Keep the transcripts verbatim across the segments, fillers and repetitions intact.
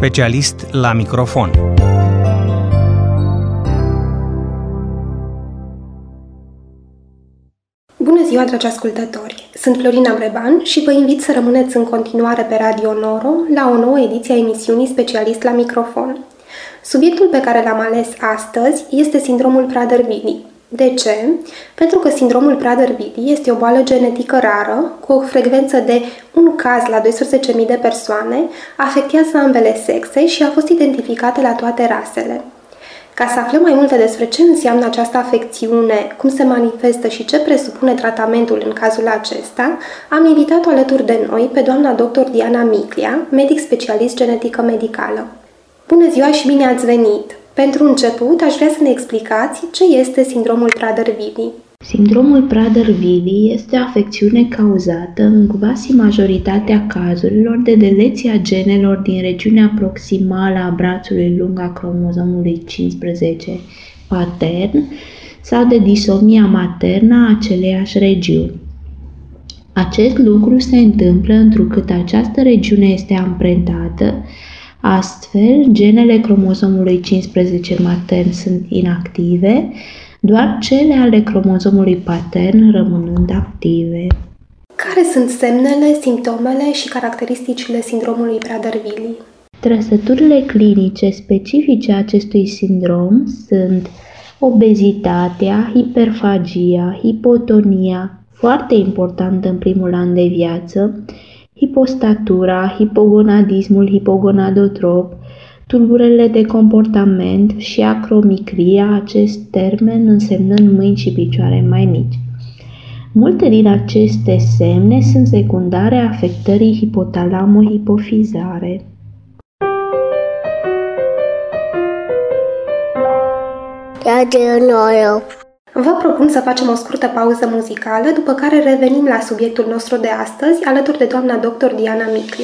specialist la microfon. Bună ziua, dragi ascultători! Sunt Florina Breban și vă invit să rămâneți în continuare pe Radio Noro la o nouă ediție a emisiunii Specialist la microfon. Subiectul pe care l-am ales astăzi este sindromul Prader-Willi. De ce? Pentru că sindromul Prader-Willi este o boală genetică rară, cu o frecvență de un caz la doisprezece mii de persoane, afectează ambele sexe și a fost identificată la toate rasele. Ca să aflăm mai multe despre ce înseamnă această afecțiune, cum se manifestă și ce presupune tratamentul în cazul acesta, am invitat-o alături de noi pe doamna doctor Diana Miclia, medic specialist genetică medicală. Bună ziua și bine ați venit! Pentru început, aș vrea să ne explicați ce este sindromul Prader-Willi. Sindromul Prader-Willi este o afecțiune cauzată, în quasi majoritatea cazurilor, de deleția genelor din regiunea proximală a brațului lung a cromozomului cincisprezece patern sau de disomia maternă a aceleiași regiuni. Acest lucru se întâmplă întrucât această regiune este amprentată. Astfel, genele cromozomului cincisprezece matern sunt inactive, doar cele ale cromozomului patern rămânând active. Care sunt semnele, simptomele și caracteristicile sindromului Prader-Willi? Trăsăturile clinice specifice acestui sindrom sunt obezitatea, hiperfagia, hipotonia, foarte importantă în primul an de viață, hipostatura, hipogonadismul hipogonadotrop, tulburările de comportament și acromicria, acest termen însemnând mâini și picioare mai mici. Multe din aceste semne sunt secundare afectării hipotalamo-hipofizare. Radio Noro. Vă propun să facem o scurtă pauză muzicală, după care revenim la subiectul nostru de astăzi, alături de doamna doctor Diana Miclia.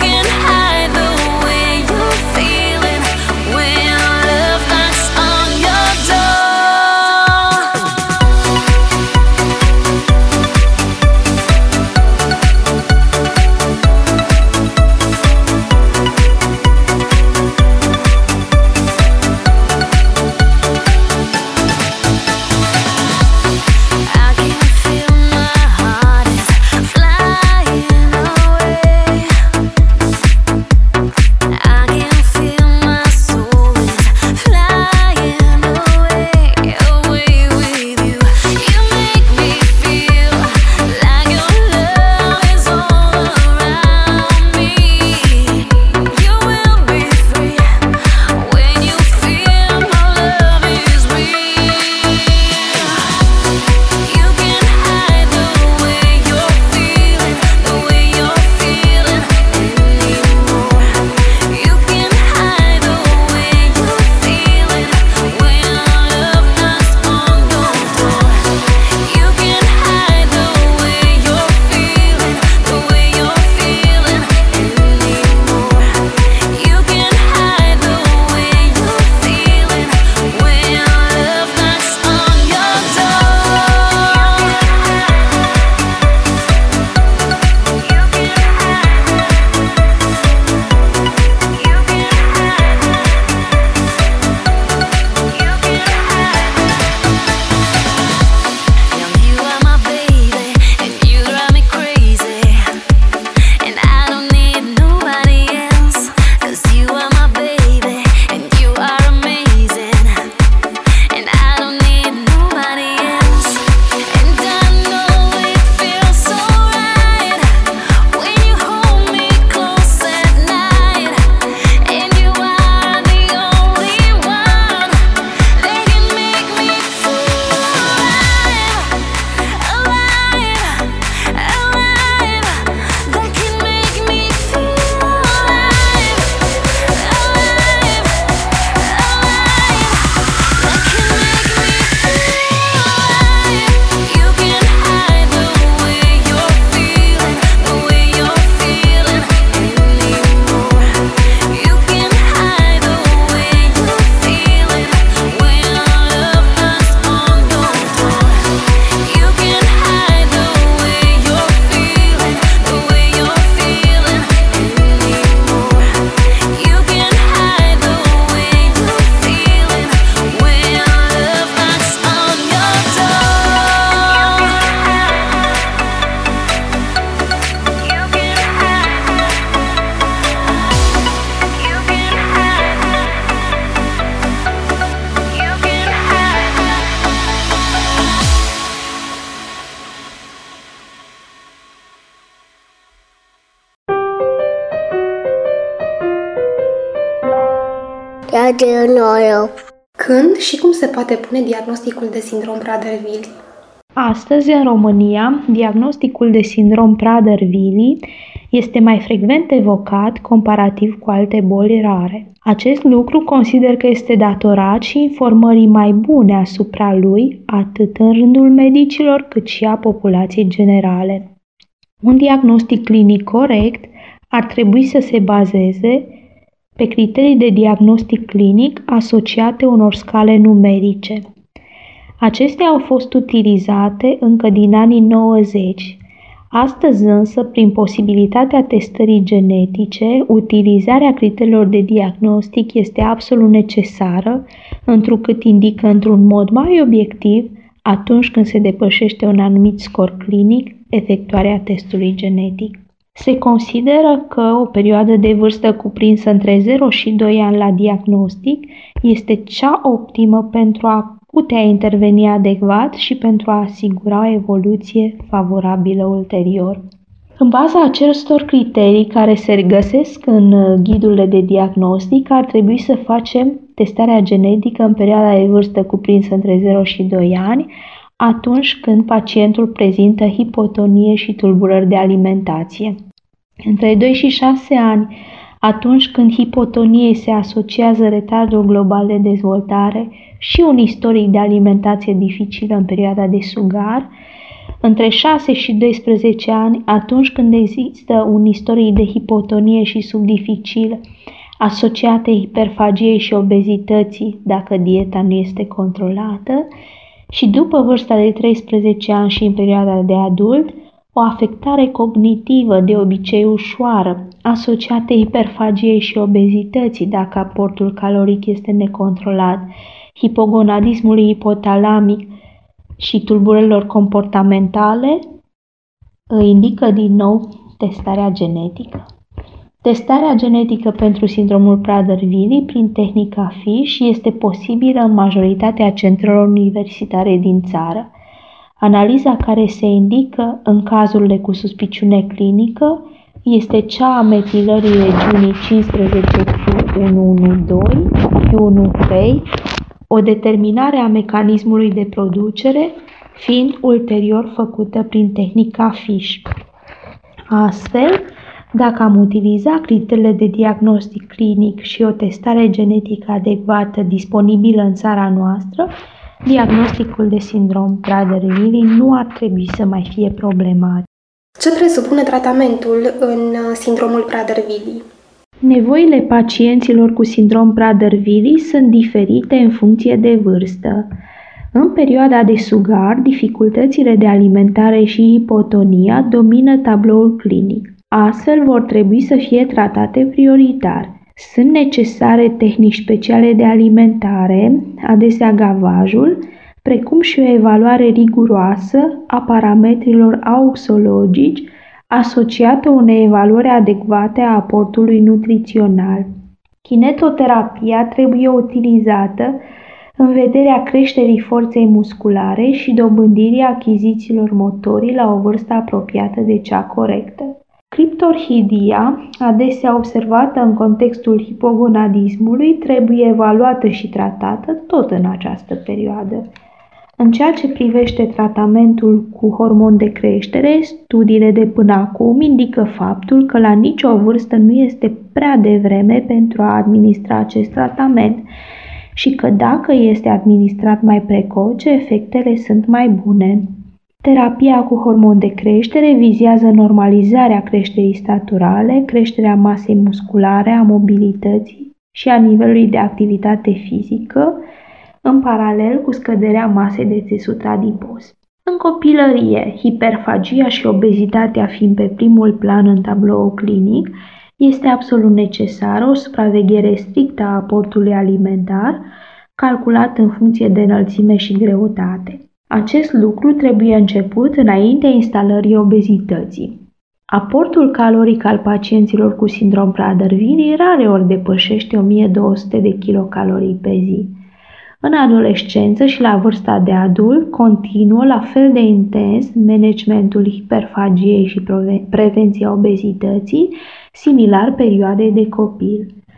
On your Radio Noro. Când și cum se poate pune diagnosticul de sindrom Prader-Willi? Astăzi, în România, diagnosticul de sindrom Prader-Willi este mai frecvent evocat comparativ cu alte boli rare. Acest lucru consider că este datorat și informării mai bune asupra lui, atât în rândul medicilor, cât și a populației generale. Un diagnostic clinic corect ar trebui să se bazeze pe criterii de diagnostic clinic asociate unor scale numerice. Acestea au fost utilizate încă din anii nouăzeci. Astăzi însă, prin posibilitatea testării genetice, utilizarea criteriilor de diagnostic este absolut necesară, întrucât indică într-un mod mai obiectiv, atunci când se depășește un anumit scor clinic, efectuarea testului genetic. Se consideră că o perioadă de vârstă cuprinsă între zero și doi ani la diagnostic este cea optimă pentru a putea interveni adecvat și pentru a asigura o evoluție favorabilă ulterior. În baza acestor criterii care se regăsesc în ghidurile de diagnostic, ar trebui să facem testarea genetică în perioada de vârstă cuprinsă între zero și doi ani, atunci când pacientul prezintă hipotonie și tulburări de alimentație. Între doi și șase ani, atunci când hipotoniei se asociază retardul global de dezvoltare și un istoric de alimentație dificilă în perioada de sugar, între șase și doisprezece ani, atunci când există un istoric de hipotonie și sub dificil asociate hiperfagiei și obezității dacă dieta nu este controlată, și după vârsta de treisprezece ani și în perioada de adult, o afectare cognitivă de obicei ușoară, asociată hiperfagiei și obezității dacă aportul caloric este necontrolat, hipogonadismului hipotalamic și tulburărilor comportamentale, îi indică din nou testarea genetică. Testarea genetică pentru sindromul Prader-Willi prin tehnica FISH este posibilă în majoritatea centrelor universitare din țară. Analiza care se indică în cazurile cu suspiciune clinică este cea a metilării regiunii cincisprezece Q unu unu doi, Q unu trei, o determinare a mecanismului de producere, fiind ulterior făcută prin tehnica FISH. Astfel, dacă am utilizat criteriile de diagnostic clinic și o testare genetică adecvată disponibilă în țara noastră, diagnosticul de sindrom Prader-Willi nu ar trebui să mai fie problematic. Ce presupune tratamentul în sindromul Prader-Willi? Nevoile pacienților cu sindrom Prader-Willi sunt diferite în funcție de vârstă. În perioada de sugar, dificultățile de alimentare și hipotonia domină tabloul clinic. Astfel vor trebui să fie tratate prioritar. Sunt necesare tehnici speciale de alimentare, adesea gavajul, precum și o evaluare riguroasă a parametrilor auxologici asociată unei evaluări adecvate a aportului nutrițional. Kinetoterapia trebuie utilizată în vederea creșterii forței musculare și dobândirii achizițiilor motorii la o vârstă apropiată de cea corectă. Criptorhidia, adesea observată în contextul hipogonadismului, trebuie evaluată și tratată tot în această perioadă. În ceea ce privește tratamentul cu hormon de creștere, studiile de până acum indică faptul că la nicio vârstă nu este prea devreme pentru a administra acest tratament și că dacă este administrat mai precoce, efectele sunt mai bune. Terapia cu hormon de creștere vizează normalizarea creșterii staturale, creșterea masei musculare, a mobilității și a nivelului de activitate fizică, în paralel cu scăderea masei de țesut adipos. În copilărie, hiperfagia și obezitatea fiind pe primul plan în tabloul clinic, este absolut necesară o supraveghere strictă a aportului alimentar, calculat în funcție de înălțime și greutate. Acest lucru trebuie început înaintea instalării obezității. Aportul caloric al pacienților cu sindrom Prader-Willi rareori depășește o mie două sute de kilocalorii pe zi. În adolescență și la vârsta de adult, continuă la fel de intens managementul hiperfagiei și prevenția obezității, similar perioadei de copil.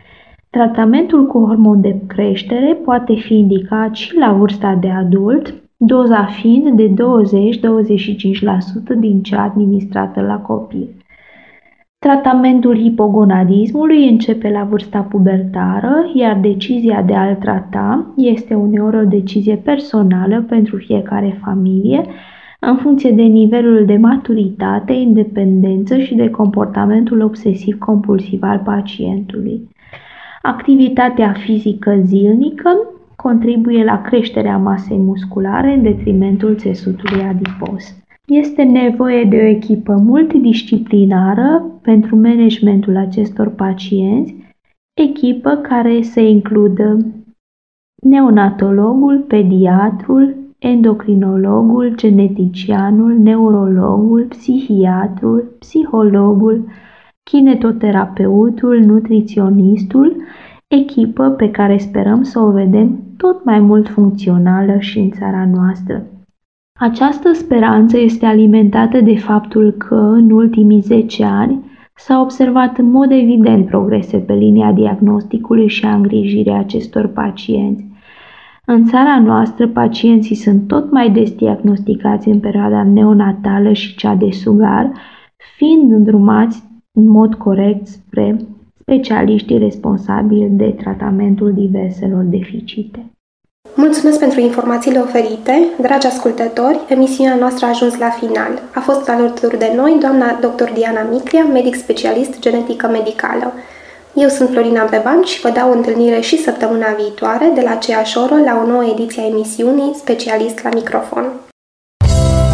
Tratamentul cu hormon de creștere poate fi indicat și la vârsta de adult, doza fiind de douăzeci-douăzeci și cinci la sută din cea administrată la copil. Tratamentul hipogonadismului începe la vârsta pubertară, iar decizia de a-l trata este uneori o decizie personală pentru fiecare familie, în funcție de nivelul de maturitate, independență și de comportamentul obsesiv-compulsiv al pacientului. Activitatea fizică zilnică contribuie la creșterea masei musculare în detrimentul țesutului adipos. Este nevoie de o echipă multidisciplinară pentru managementul acestor pacienți, echipă care să includă neonatologul, pediatrul, endocrinologul, geneticianul, neurologul, psihiatrul, psihologul, kinetoterapeutul, nutriționistul, echipă pe care sperăm să o vedem tot mai mult funcțională și în țara noastră. Această speranță este alimentată de faptul că, în ultimii zece ani, s-a observat în mod evident progrese pe linia diagnosticului și a îngrijirii acestor pacienți. În țara noastră, pacienții sunt tot mai des diagnosticați în perioada neonatală și cea de sugar, fiind îndrumați în mod corect spre specialiștii responsabili de tratamentul diverselor deficite. Mulțumesc pentru informațiile oferite. Dragi ascultători, emisiunea noastră a ajuns la final. A fost alături de noi doamna doctor Diana Miclia, medic specialist genetică medicală. Eu sunt Florina Breban și vă dau întâlnire și săptămâna viitoare de la aceeași oră la o nouă ediție a emisiunii Specialist la microfon.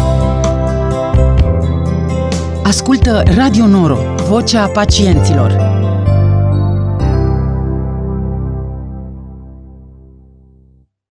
Ascultă Radio Noro, vocea pacienților.